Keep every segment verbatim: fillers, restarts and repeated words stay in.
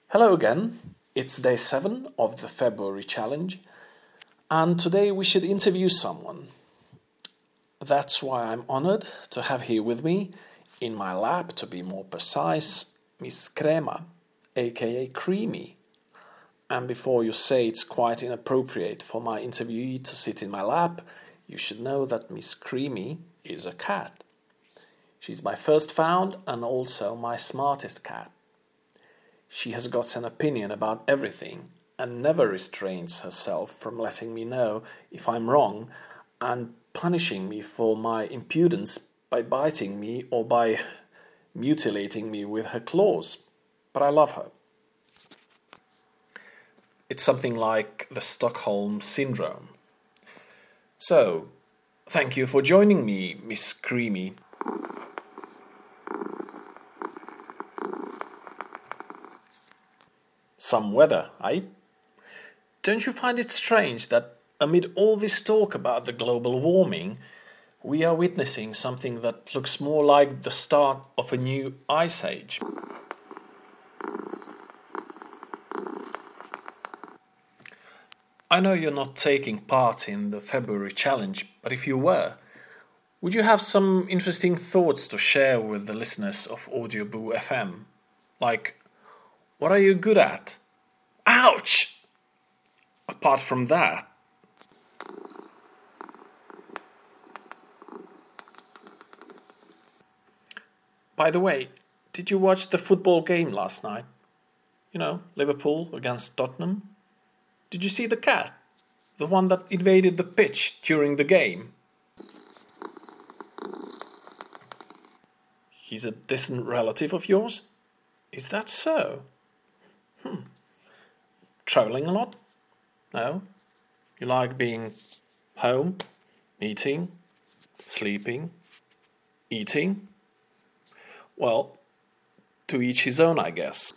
Hello again. It's day seven of the February challenge, and today we should interview someone. That's why I'm honored to have here with me, in my lab to be more precise, Miss Crema, aka Creamy. And before you say it's quite inappropriate for my interviewee to sit in my lap, you should know that Miss Creamy is a cat. She's my first found and also my smartest cat. She has got an opinion about everything and never restrains herself from letting me know if I'm wrong and punishing me for my impudence by biting me or by mutilating me with her claws. But I love her. It's something like the Stockholm Syndrome. So, thank you for joining me, Miss Creamy. Some weather, eh? Don't you find it strange that amid all this talk about the global warming, we are witnessing something that looks more like the start of a new ice age? I know you're not taking part in the February challenge, but if you were, would you have some interesting thoughts to share with the listeners of Audioboo F M? Like, what are you good at? Ouch! Apart from that. By the way, did you watch the football game last night? You know, Liverpool against Tottenham? Did you see the cat? The one that invaded the pitch during the game? He's a distant relative of yours? Is that so? Hmm. Traveling a lot? No? You like being home, eating, sleeping, eating? Well, to each his own, I guess.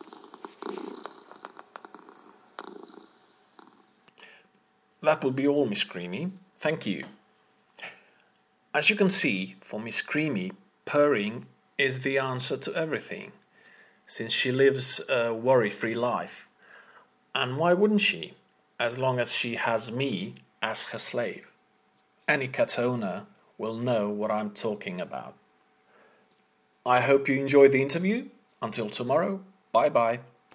That would be all, Miss Creamy. Thank you. As you can see, for Miss Creamy, purring is the answer to everything, since she lives a worry-free life. And why wouldn't she, as long as she has me as her slave? Any cat owner will know what I'm talking about. I hope you enjoyed the interview. Until tomorrow, bye-bye.